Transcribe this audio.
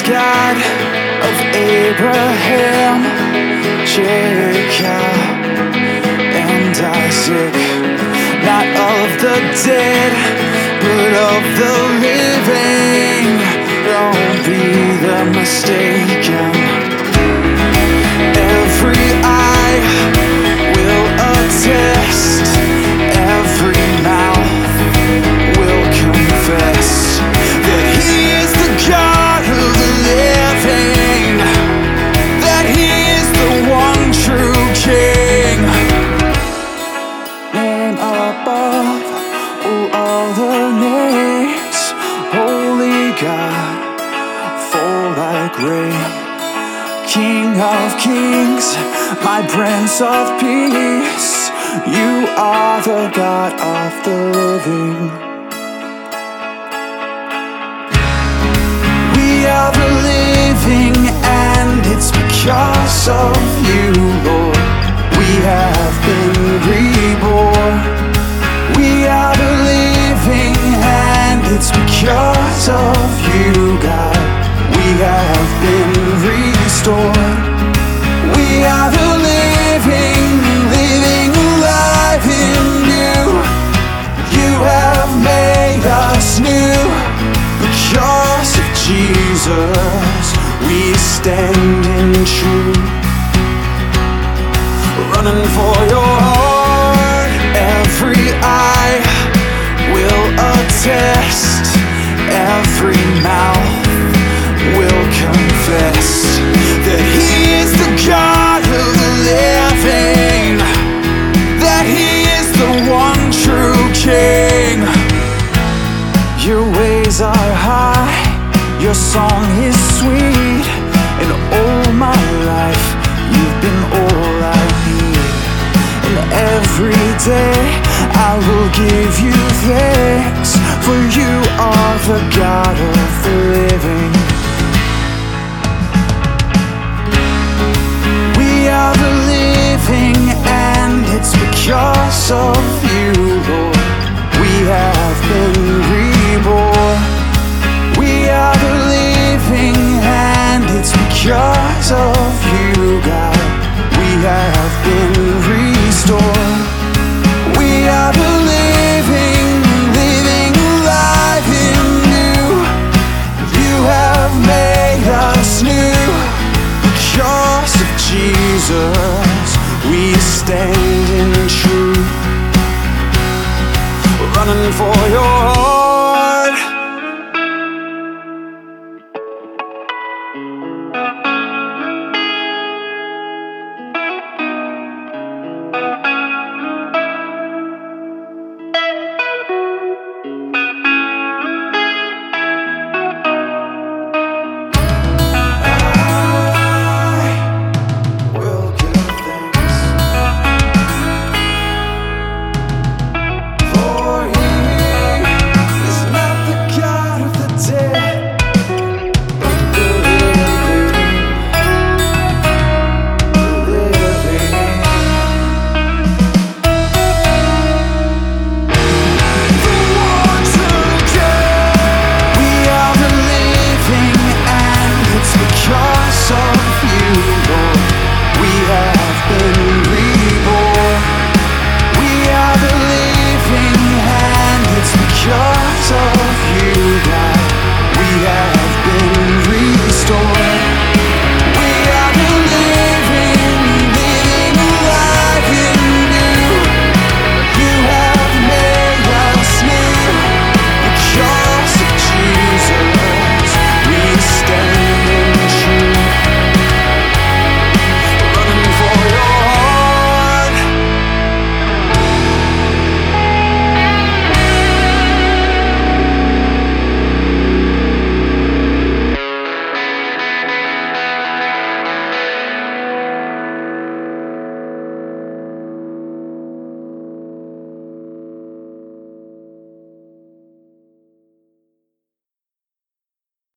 God of Abraham, Jacob, and Isaac, not of the dead, but of the living. Don't be the mistaken. Every eye will attest, every mouth will confess that He is the God of the living, that He is the one true King. And above all other names, holy God, fall like rain. King of kings, my Prince of peace, you are the God of the living. We are the living, and it's because of you, Lord, we have been reborn. We are the living, and it's because of you, God, we have been restored. We are the living, living alive in you. You have made us new. Because of Jesus, we stand in truth. Running for your heart, every eye will attest, every mouth will confess that He is the God of the living, that He is the one true King. Your ways are high, your song is sweet, and all my life you've been all I need. And every day I will give you thanks, for you are the God of the living. We are the living, and it's because of you, Lord, we have been reborn. We are the living, and it's because of you, God, we have been